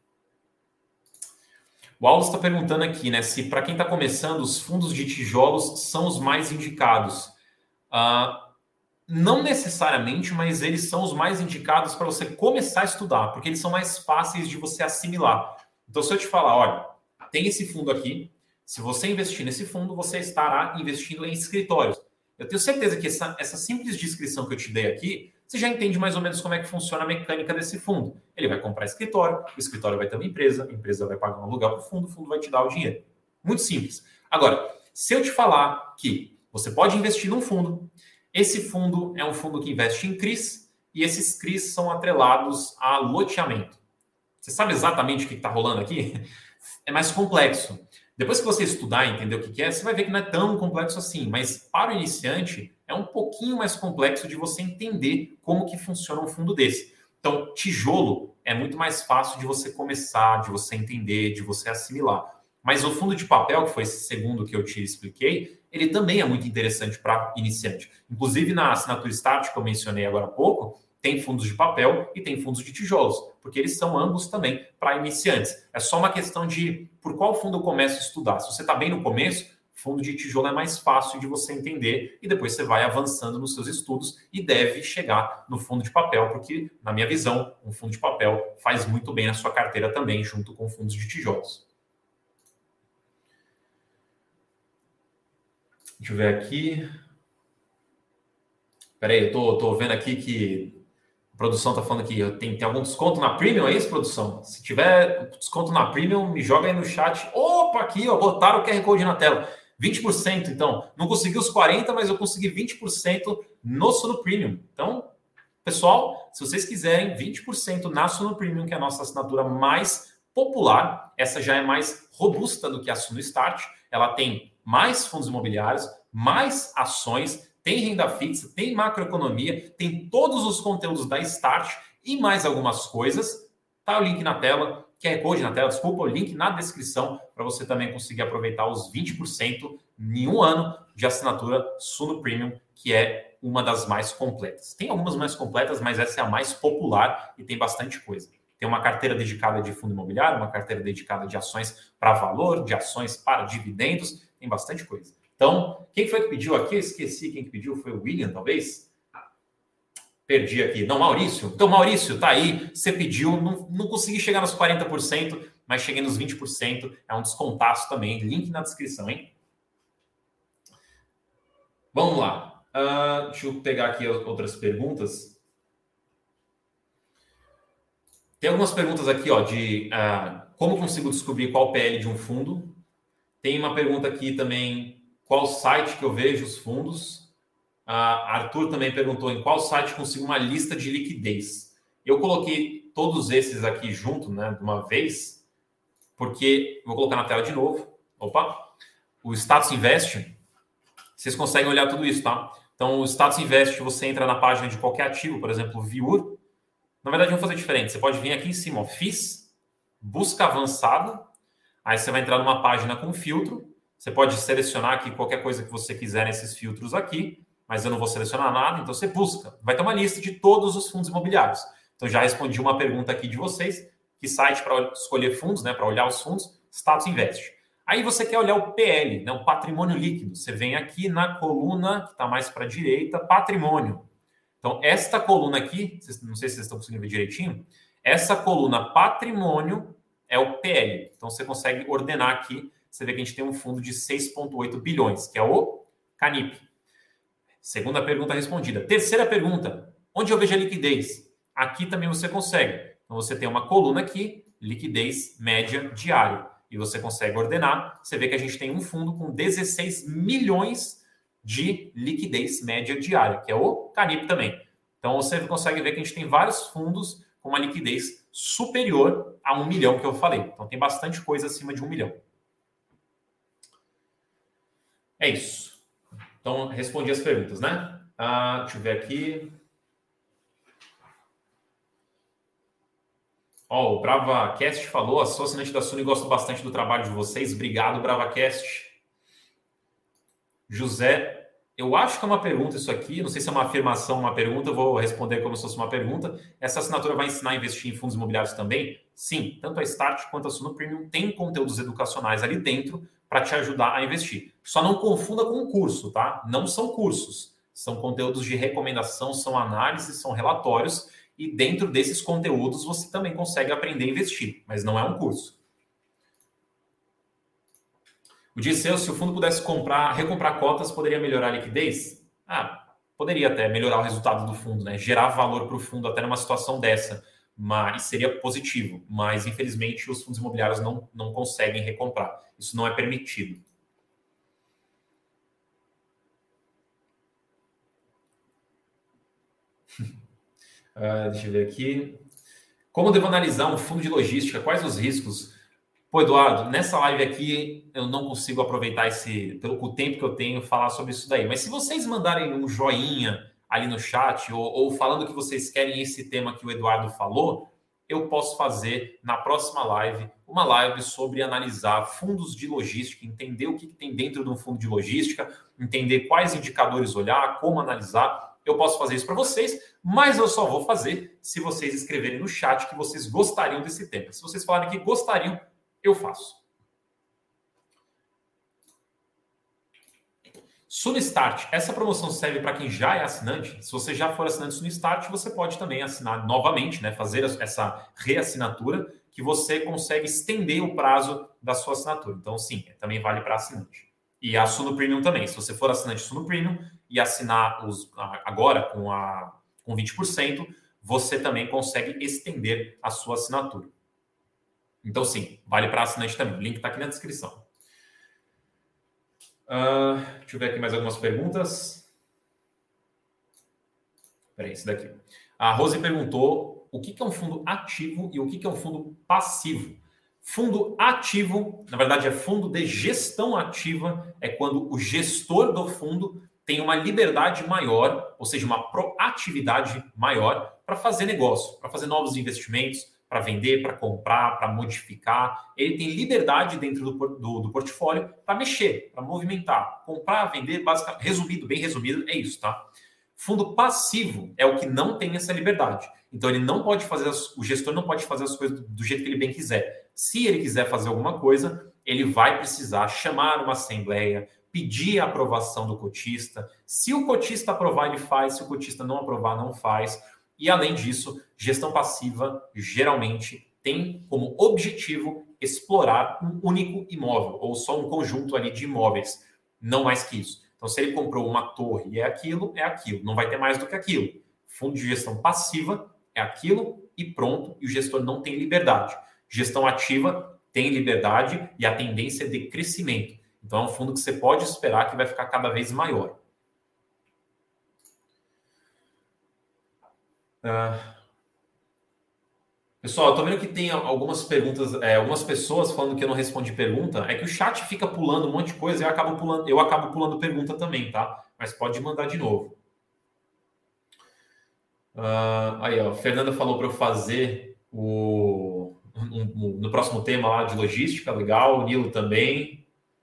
O Aldo está perguntando aqui, né, se para quem está começando, os fundos de tijolos são os mais indicados. Uh, não necessariamente, mas eles são os mais indicados para você começar a estudar, porque eles são mais fáceis de você assimilar. Então, se eu te falar, olha, tem esse fundo aqui, se você investir nesse fundo, você estará investindo em escritórios. Eu tenho certeza que essa, essa simples descrição que eu te dei aqui, você já entende mais ou menos como é que funciona a mecânica desse fundo. Ele vai comprar escritório, o escritório vai ter uma empresa, a empresa vai pagar um aluguel para o fundo, o fundo vai te dar o dinheiro. Muito simples. Agora, se eu te falar que você pode investir num fundo, esse fundo é um fundo que investe em C R Is, e esses C R Is são atrelados a loteamento. Você sabe exatamente o que está rolando aqui? É mais complexo. Depois que você estudar e entender o que é, você vai ver que não é tão complexo assim, mas para o iniciante é um pouquinho mais complexo de você entender como que funciona um fundo desse. Então, tijolo é muito mais fácil de você começar, de você entender, de você assimilar. Mas o fundo de papel, que foi esse segundo que eu te expliquei, ele também é muito interessante para iniciante. Inclusive, na assinatura Start, que eu mencionei agora há pouco, tem fundos de papel e tem fundos de tijolos, porque eles são ambos também para iniciantes. É só uma questão de por qual fundo eu começo a estudar. Se você está bem no começo, fundo de tijolo é mais fácil de você entender e depois você vai avançando nos seus estudos e deve chegar no fundo de papel, porque, na minha visão, um fundo de papel faz muito bem na sua carteira também, junto com fundos de tijolos. Deixa eu ver aqui. Peraí, eu tô, tô vendo aqui que a produção tá falando que tem, tem algum desconto na Premium, é isso, produção? Se tiver desconto na Premium, me joga aí no chat. Opa, aqui, ó, botaram o Q R Code na tela. vinte por cento, então. Não consegui os quarenta por cento, mas eu consegui vinte por cento no Suno Premium. Então, pessoal, se vocês quiserem vinte por cento na Suno Premium, que é a nossa assinatura mais popular, essa já é mais robusta do que a Suno Start. Ela tem mais fundos imobiliários, mais ações, tem renda fixa, tem macroeconomia, tem todos os conteúdos da Start e mais algumas coisas. Tá o link na tela, Q R Code na tela, desculpa, o link na descrição para você também conseguir aproveitar os vinte por cento em um ano de assinatura Suno Premium, que é uma das mais completas. Tem algumas mais completas, mas essa é a mais popular e tem bastante coisa. Tem uma carteira dedicada de fundo imobiliário, uma carteira dedicada de ações para valor, de ações para dividendos, tem bastante coisa. Então, quem foi que pediu aqui? Eu esqueci quem que pediu, foi o William, talvez? Perdi aqui. Não, Maurício. Então, Maurício, tá aí, você pediu, não, não consegui chegar nos quarenta por cento, mas cheguei nos vinte por cento, é um descontaço também, link na descrição, hein? Vamos lá. Uh, deixa eu pegar aqui outras perguntas. Tem algumas perguntas aqui, ó, de uh, como consigo descobrir qual P L de um fundo. Tem uma pergunta aqui também, qual site que eu vejo os fundos. Uh, Arthur também perguntou em qual site consigo uma lista de liquidez. Eu coloquei todos esses aqui junto, né, de uma vez, porque vou colocar na tela de novo. Opa! o Status Invest, vocês conseguem olhar tudo isso, tá? Então, o Status Invest, você entra na página de qualquer ativo, por exemplo, o Viur. Na verdade, vamos fazer diferente. Você pode vir aqui em cima, ó, F I S, busca avançada. Aí você vai entrar numa página com filtro. Você pode selecionar aqui qualquer coisa que você quiser nesses filtros aqui, mas eu não vou selecionar nada, então você busca. Vai ter uma lista de todos os fundos imobiliários. Então, já respondi uma pergunta aqui de vocês. Que site para escolher fundos, né? Para olhar os fundos? Status Invest. Aí você quer olhar o P L, né? O patrimônio líquido. Você vem aqui na coluna que está mais para a direita, patrimônio. Então, esta coluna aqui, não sei se vocês estão conseguindo ver direitinho, essa coluna patrimônio é o P L. Então, você consegue ordenar aqui. Você vê que a gente tem um fundo de seis vírgula oito bilhões, que é o Canip. Segunda pergunta respondida. Terceira pergunta. Onde eu vejo a liquidez? Aqui também você consegue. Então, você tem uma coluna aqui, liquidez média diária. E você consegue ordenar. Você vê que a gente tem um fundo com dezesseis milhões de liquidez média diária, que é o Canip também. Então, você consegue ver que a gente tem vários fundos com uma liquidez superior a um milhão que eu falei. Então, tem bastante coisa acima de um milhão. É isso. Então, respondi as perguntas, né? Ah, deixa eu ver aqui. Ó, oh, o BravaCast falou, sou assinante da Suno e gosto bastante do trabalho de vocês. Obrigado, BravaCast. José, eu acho que é uma pergunta isso aqui, não sei se é uma afirmação ou uma pergunta, eu vou responder como se fosse uma pergunta. Essa assinatura vai ensinar a investir em fundos imobiliários também? Sim, tanto a Start quanto a Suno Premium tem conteúdos educacionais ali dentro para te ajudar a investir. Só não confunda com um curso, tá? Não são cursos, são conteúdos de recomendação, são análises, são relatórios. E dentro desses conteúdos você também consegue aprender a investir, mas não é um curso. O Disseu, se o fundo pudesse comprar, recomprar cotas, poderia melhorar a liquidez? Ah, poderia até melhorar o resultado do fundo, né? Gerar valor para o fundo até numa situação dessa, mas seria positivo. Mas, infelizmente, os fundos imobiliários não, não conseguem recomprar. Isso não é permitido. Uh, deixa eu ver aqui. Como devo analisar um fundo de logística? Quais os riscos? Pô, Eduardo, nessa live aqui eu não consigo aproveitar esse, pelo o tempo que eu tenho, falar sobre isso daí. Mas se vocês mandarem um joinha ali no chat ou, ou falando que vocês querem esse tema que o Eduardo falou, eu posso fazer na próxima live uma live sobre analisar fundos de logística, entender o que, que tem dentro de um fundo de logística, entender quais indicadores olhar, como analisar. Eu posso fazer isso para vocês, mas eu só vou fazer se vocês escreverem no chat que vocês gostariam desse tema. Se vocês falarem que gostariam, eu faço. Suno Start. Essa promoção serve para quem já é assinante. Se você já for assinante Suno Start, você pode também assinar novamente, né? Fazer essa reassinatura, que você consegue estender o prazo da sua assinatura. Então, sim, também vale para assinante. E a Suno Premium também. Se você for assinante Suno Premium e assinar os, agora com, a, com vinte por cento, você também consegue estender a sua assinatura. Então, sim, vale para assinante também. O link está aqui na descrição. Uh, deixa eu ver aqui mais algumas perguntas. Peraí, esse daqui. A Rose perguntou o que é um fundo ativo e o que é um fundo passivo. Fundo ativo, na verdade, é fundo de gestão ativa, é quando o gestor do fundo tem uma liberdade maior, ou seja, uma proatividade maior para fazer negócio, para fazer novos investimentos, para vender, para comprar, para modificar. Ele tem liberdade dentro do, do, do portfólio para mexer, para movimentar, comprar, vender, basicamente, resumido, bem resumido, é isso, tá? Fundo passivo é o que não tem essa liberdade. Então, ele não pode fazer, as, o gestor não pode fazer as coisas do, do jeito que ele bem quiser. Se ele quiser fazer alguma coisa, ele vai precisar chamar uma assembleia, pedir a aprovação do cotista. Se o cotista aprovar, ele faz. Se o cotista não aprovar, não faz. E, além disso, gestão passiva geralmente tem como objetivo explorar um único imóvel ou só um conjunto ali de imóveis, não mais que isso. Então, se ele comprou uma torre e é aquilo, é aquilo. Não vai ter mais do que aquilo. Fundo de gestão passiva é aquilo e pronto, e o gestor não tem liberdade. Gestão ativa tem liberdade e a tendência é de crescimento. Então, é um fundo que você pode esperar que vai ficar cada vez maior. Uh, Pessoal, eu tô vendo que tem algumas perguntas, é, algumas pessoas falando que eu não respondi pergunta. É que o chat fica pulando um monte de coisa e eu acabo pulando, eu acabo pulando pergunta também, tá? Mas pode mandar de novo. Uh, aí, ó, Fernanda falou para eu fazer o um, um, no próximo tema lá de logística, legal. O Nilo também.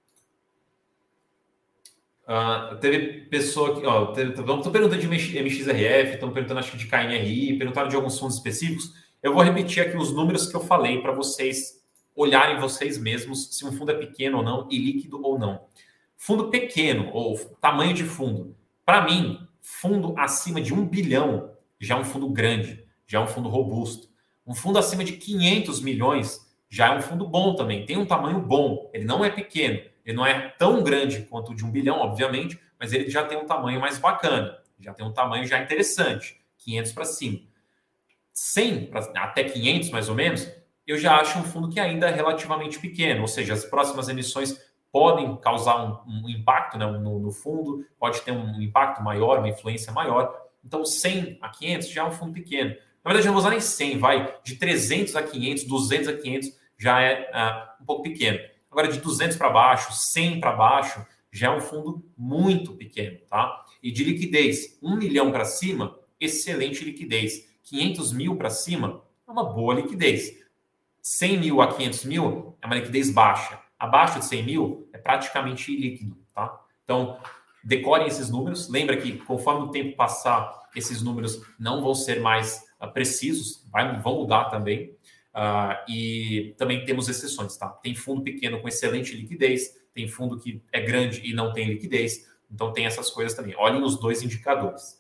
Uh, teve pessoa que, ó, estão perguntando de M X R F, estão perguntando acho que de K N R I, perguntaram de alguns fundos específicos. Eu vou repetir aqui os números que eu falei para vocês olharem vocês mesmos se um fundo é pequeno ou não e líquido ou não. Fundo pequeno ou tamanho de fundo, para mim, fundo acima de um bilhão já é um fundo grande, já é um fundo robusto. Um fundo acima de quinhentos milhões já é um fundo bom também, tem um tamanho bom, ele não é pequeno. Ele não é tão grande quanto o de um bilhão, obviamente, mas ele já tem um tamanho mais bacana, já tem um tamanho já interessante, quinhentos para cima. cem pra, até quinhentos, mais ou menos, eu já acho um fundo que ainda é relativamente pequeno, ou seja, as próximas emissões podem causar um, um impacto, né, no, no fundo, pode ter um impacto maior, uma influência maior. Então, cem a quinhentos já é um fundo pequeno. Na verdade, eu não vou usar nem cem, vai de trezentos a quinhentos, duzentos a quinhentos já é uh, um pouco pequeno. Agora, de duzentos para baixo, cem para baixo, já é um fundo muito pequeno, tá? E de liquidez, um milhão para cima, excelente liquidez. quinhentos mil para cima, é uma boa liquidez. cem mil a quinhentos mil é uma liquidez baixa. Abaixo de cem mil é praticamente ilíquido, tá? Então, decorem esses números. Lembra que conforme o tempo passar, esses números não vão ser mais uh, precisos, vai, vão mudar também. Uh, e também temos exceções, tá? Tem fundo pequeno com excelente liquidez, tem fundo que é grande e não tem liquidez, então tem essas coisas também. Olhem os dois indicadores.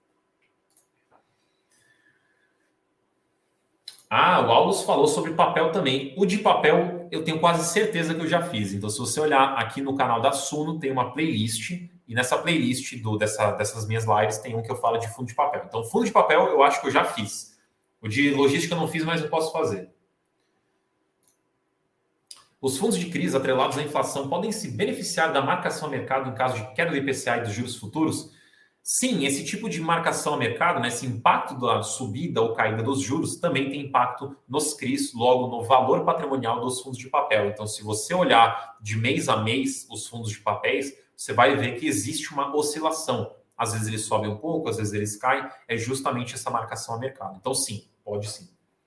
Ah, o Aulus falou sobre papel também. O de papel eu tenho quase certeza que eu já fiz. Então, se você olhar aqui no canal da Suno, tem uma playlist, e nessa playlist do, dessa, dessas minhas lives tem um que eu falo de fundo de papel. Então, fundo de papel eu acho que eu já fiz. O de logística eu não fiz, mas eu posso fazer. Os fundos de crise atrelados à inflação podem se beneficiar da marcação a mercado em caso de queda do I P C A e dos juros futuros? Sim, esse tipo de marcação a mercado, né, esse impacto da subida ou caída dos juros, também tem impacto nos C R Is, logo no valor patrimonial dos fundos de papel. Então, se você olhar de mês a mês os fundos de papéis, você vai ver que existe uma oscilação. Às vezes eles sobem um pouco, às vezes eles caem. É justamente essa marcação a mercado. Então, sim, pode sim.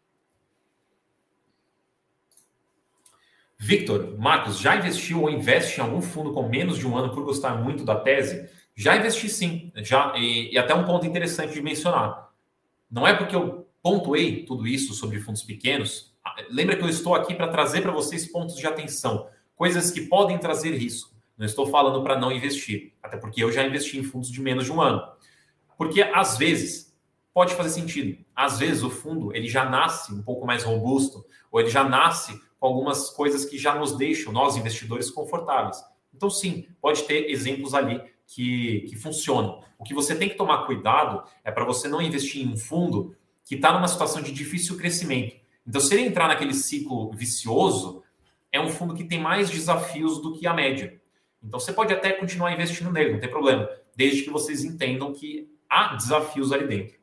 Victor, Marcos, já investiu ou investe em algum fundo com menos de um ano por gostar muito da tese? Já investi sim, já, e, e até um ponto interessante de mencionar. Não é porque eu pontuei tudo isso sobre fundos pequenos. Lembra que eu estou aqui para trazer para vocês pontos de atenção, coisas que podem trazer risco. Não estou falando para não investir, até porque eu já investi em fundos de menos de um ano. Porque às vezes pode fazer sentido. Às vezes o fundo ele já nasce um pouco mais robusto, ou ele já nasce com algumas coisas que já nos deixam, nós investidores, confortáveis. Então sim, pode ter exemplos ali que, que funcionam. O que você tem que tomar cuidado é para você não investir em um fundo que está numa situação de difícil crescimento. Então, se ele entrar naquele ciclo vicioso, é um fundo que tem mais desafios do que a média. Então, você pode até continuar investindo nele, não tem problema, desde que vocês entendam que há desafios ali dentro.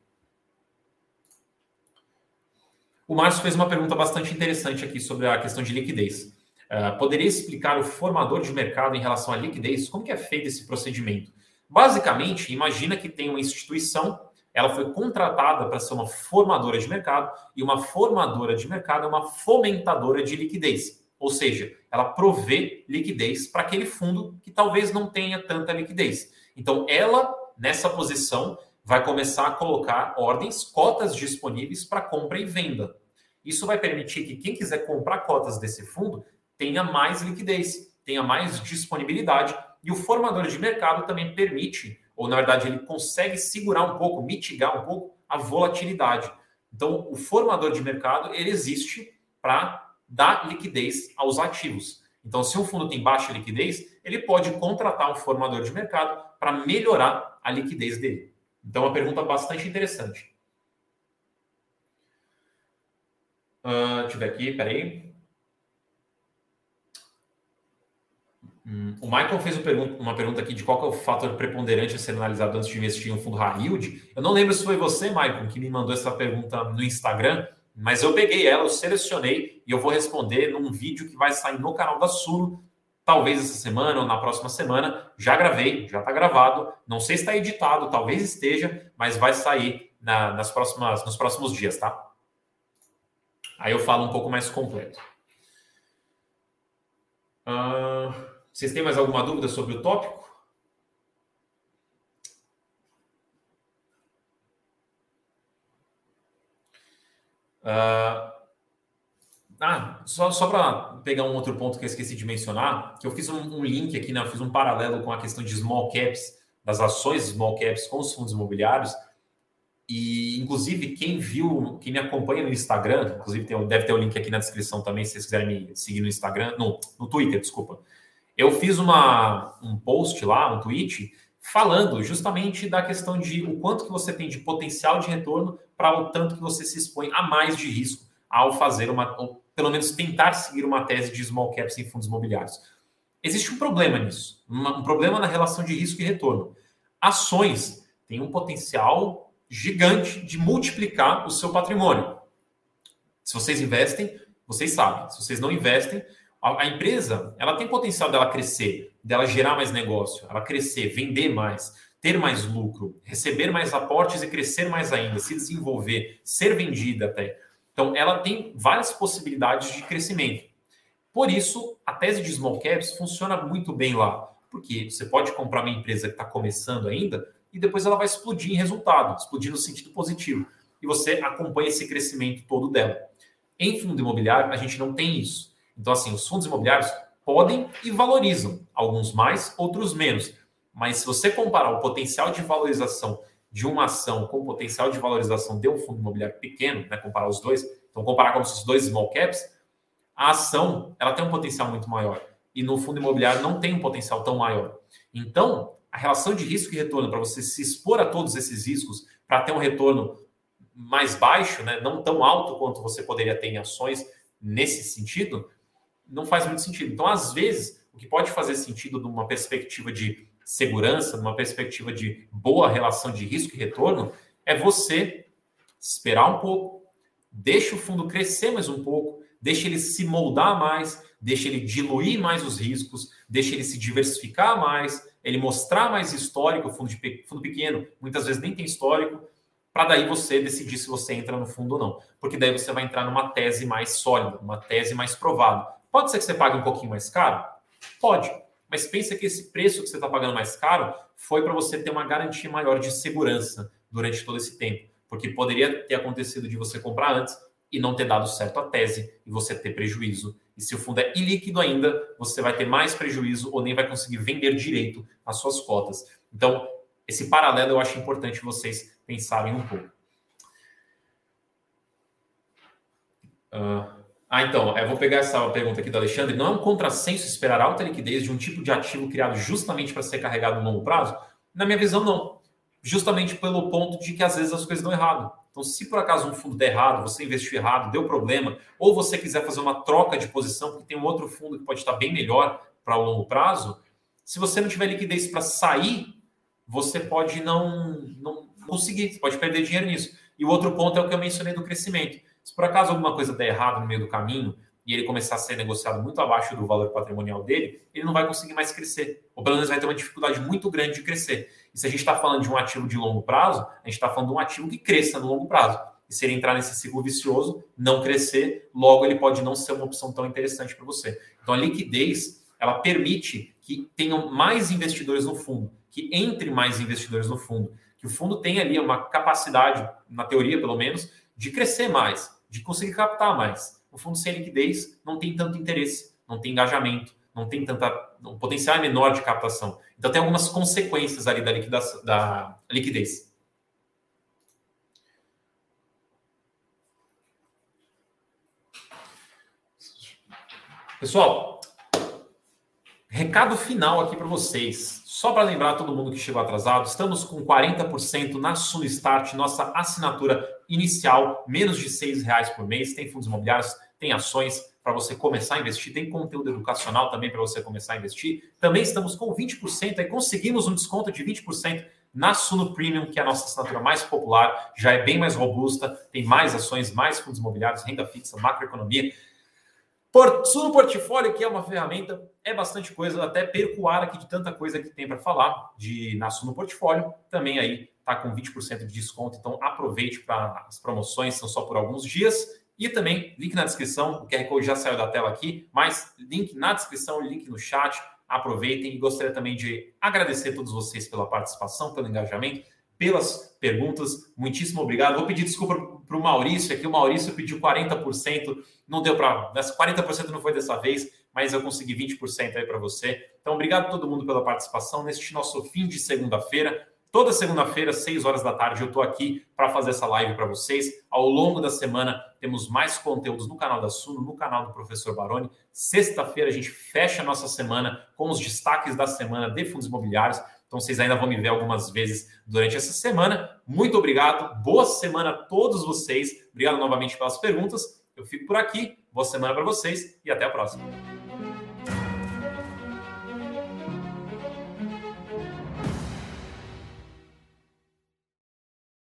O Márcio fez uma pergunta bastante interessante aqui sobre a questão de liquidez. Uh, poderia explicar o formador de mercado em relação à liquidez? Como que é feito esse procedimento? Basicamente, imagina que tem uma instituição, ela foi contratada para ser uma formadora de mercado, e uma formadora de mercado é uma fomentadora de liquidez. Ou seja, ela provê liquidez para aquele fundo que talvez não tenha tanta liquidez. Então, ela, nessa posição, vai começar a colocar ordens, cotas disponíveis para compra e venda. Isso vai permitir que quem quiser comprar cotas desse fundo tenha mais liquidez, tenha mais disponibilidade, e o formador de mercado também permite, ou na verdade ele consegue segurar um pouco, mitigar um pouco a volatilidade. Então, o formador de mercado, ele existe para dar liquidez aos ativos. Então, se um fundo tem baixa liquidez, ele pode contratar um formador de mercado para melhorar a liquidez dele. Então, é uma pergunta bastante interessante. Uh, deixa eu ver aqui, peraí. Hum, o Michael fez uma pergunta, uma pergunta aqui de qual que é o fator preponderante a ser analisado antes de investir em um fundo high yield. Eu não lembro se foi você, Michael, que me mandou essa pergunta no Instagram. Mas eu peguei ela, eu selecionei e eu vou responder num vídeo que vai sair no canal da Suno, talvez essa semana ou na próxima semana. Já gravei, já está gravado. Não sei se está editado, talvez esteja, mas vai sair na, nas próximas, nos próximos dias, tá? Aí eu falo um pouco mais completo. Uh, vocês têm mais alguma dúvida sobre o tópico? Uh, ah, só, só para pegar um outro ponto que eu esqueci de mencionar, que eu fiz um, um link aqui, né? Eu fiz um paralelo com a questão de small caps, das ações small caps com os fundos imobiliários. E, inclusive, quem viu, quem me acompanha no Instagram, inclusive tem, deve ter o link aqui na descrição também, se vocês quiserem me seguir no Instagram, no, no Twitter, desculpa. Eu fiz uma, um post lá, um tweet, falando justamente da questão de o quanto que você tem de potencial de retorno para o tanto que você se expõe a mais de risco ao fazer uma, ou pelo menos tentar seguir uma tese de small caps em fundos imobiliários. Existe um problema nisso, uma, um problema na relação de risco e retorno. Ações têm um potencial gigante de multiplicar o seu patrimônio. Se vocês investem, vocês sabem. Se vocês não investem, a, a empresa ela tem potencial dela crescer, dela gerar mais negócio, ela crescer, vender mais, ter mais lucro, receber mais aportes e crescer mais ainda, se desenvolver, ser vendida até. Então, ela tem várias possibilidades de crescimento. Por isso, a tese de small caps funciona muito bem lá, porque você pode comprar uma empresa que está começando ainda e depois ela vai explodir em resultado, explodir no sentido positivo. E você acompanha esse crescimento todo dela. Em fundo imobiliário, a gente não tem isso. Então, assim, os fundos imobiliários podem e valorizam, alguns mais, outros menos. Mas se você comparar o potencial de valorização de uma ação com o potencial de valorização de um fundo imobiliário pequeno, né, comparar os dois, então comparar como se os dois small caps, a ação ela tem um potencial muito maior. E no fundo imobiliário não tem um potencial tão maior. Então, a relação de risco e retorno, para você se expor a todos esses riscos, para ter um retorno mais baixo, né, não tão alto quanto você poderia ter em ações nesse sentido, não faz muito sentido. Então, às vezes, o que pode fazer sentido numa perspectiva de segurança, numa perspectiva de boa relação de risco e retorno, é você esperar um pouco, deixa o fundo crescer mais um pouco, deixa ele se moldar mais, deixa ele diluir mais os riscos, deixa ele se diversificar mais, ele mostrar mais histórico, fundo, de, fundo pequeno, muitas vezes nem tem histórico, para daí você decidir se você entra no fundo ou não. Porque daí você vai entrar numa tese mais sólida, uma tese mais provada. Pode ser que você pague um pouquinho mais caro? Pode. Mas pensa que esse preço que você está pagando mais caro foi para você ter uma garantia maior de segurança durante todo esse tempo. Porque poderia ter acontecido de você comprar antes e não ter dado certo a tese e você ter prejuízo. E se o fundo é ilíquido ainda, você vai ter mais prejuízo ou nem vai conseguir vender direito as suas cotas. Então, esse paralelo eu acho importante vocês pensarem um pouco. Uh... Ah, então, eu vou pegar essa pergunta aqui do Alexandre. Não é um contrassenso esperar alta liquidez de um tipo de ativo criado justamente para ser carregado no longo prazo? Na minha visão, não. Justamente pelo ponto de que às vezes as coisas dão errado. Então, se por acaso um fundo der errado, você investiu errado, deu problema, ou você quiser fazer uma troca de posição, porque tem um outro fundo que pode estar bem melhor para o longo prazo, se você não tiver liquidez para sair, você pode não, não conseguir, você pode perder dinheiro nisso. E o outro ponto é o que eu mencionei do crescimento. Se por acaso alguma coisa der errado no meio do caminho e ele começar a ser negociado muito abaixo do valor patrimonial dele, ele não vai conseguir mais crescer. Ou pelo menos vai ter uma dificuldade muito grande de crescer. E se a gente está falando de um ativo de longo prazo, a gente está falando de um ativo que cresça no longo prazo. E se ele entrar nesse ciclo vicioso, não crescer, logo ele pode não ser uma opção tão interessante para você. Então a liquidez, ela permite que tenham mais investidores no fundo, que entre mais investidores no fundo, que o fundo tenha ali uma capacidade, na teoria pelo menos, de crescer mais, de conseguir captar mais. O fundo sem liquidez não tem tanto interesse, não tem engajamento, não tem tanta... O potencial é menor de captação. Então tem algumas consequências ali da, liquidação, da liquidez. Pessoal, recado final aqui para vocês. Só para lembrar todo mundo que chegou atrasado, estamos com quarenta por cento na Suno Start, nossa assinatura inicial, menos de seis reais por mês. Tem fundos imobiliários, tem ações para você começar a investir, tem conteúdo educacional também para você começar a investir. Também estamos com vinte por cento, aí conseguimos um desconto de vinte por cento na Suno Premium, que é a nossa assinatura mais popular, já é bem mais robusta, tem mais ações, mais fundos imobiliários, renda fixa, macroeconomia. Por, Suno Portfólio, que é uma ferramenta, é bastante coisa, eu até perco o ar aqui de tanta coisa que tem para falar de, na Suno Portfólio. Também aí está com vinte por cento de desconto, então aproveite para as promoções, são só por alguns dias. E também, link na descrição, o Q R Code já saiu da tela aqui, mas link na descrição, link no chat, aproveitem. E gostaria também de agradecer a todos vocês pela participação, pelo engajamento, pelas perguntas. Muitíssimo obrigado. Vou pedir desculpa para o Maurício aqui. O Maurício pediu quarenta por cento, não deu para... quarenta por cento não foi dessa vez, mas eu consegui vinte por cento aí para você. Então, obrigado a todo mundo pela participação neste nosso fim de segunda-feira. Toda segunda-feira, seis horas da tarde, eu estou aqui para fazer essa live para vocês. Ao longo da semana, temos mais conteúdos no canal da Suno, no canal do Professor Baroni. Sexta-feira, a gente fecha a nossa semana com os destaques da semana de fundos imobiliários. Então, vocês ainda vão me ver algumas vezes durante essa semana. Muito obrigado. Boa semana a todos vocês. Obrigado novamente pelas perguntas. Eu fico por aqui. Boa semana para vocês e até a próxima.